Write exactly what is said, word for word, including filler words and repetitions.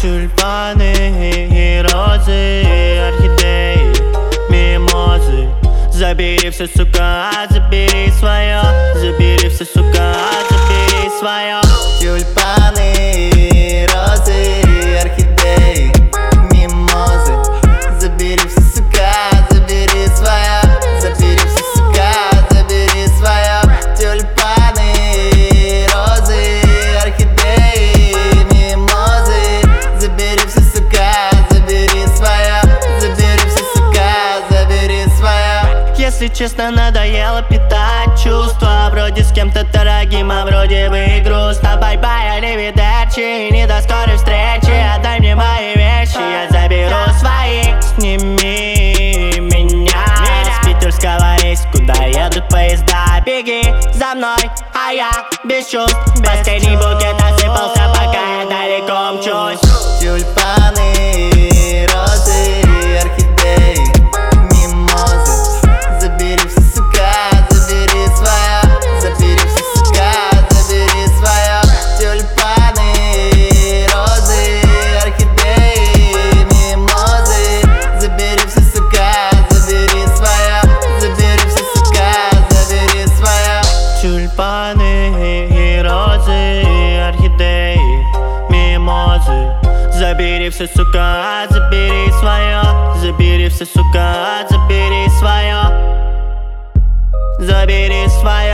Тюльпаны и розы, орхидеи, мимозы. Забери все, сука, забери свое. Забери все, сука, забери свое. Тюльпаны, розы, орхидеи, мимозы. Забери все, сука, забери свое. Забери все, сука, забери свое. Тюльпаны, розы, орхидеи, мимозы. Забери все, сука, забери свое. Забери все, сука, забери свое. Если честно, надоело питать чувства. Вроде с кем-то дорогим, а вроде бы и грустно. Бай-бай, аривидерчи, не до скорой встречи. Отдай мне мои вещи, я заберу свои. Сними меня с питерского рейса, куда едут поезда. Беги за мной, а я без чувств. Последний букет осыпался, пока я далеко мчусь. Тюльпаны, розы, орхидеи, мимозы. Забери все, сука, забери свое. Забери все, сука, забери свое. Тюльпаны, розы, орхидеи, мимозы. Забери все, сука, забери свое. Забери все, сука, забери свое. Тюльпаны и розы, орхидеи, мимозы. Забери все, сука, забери свое. Забери все, сука, забери свое. Забери свое.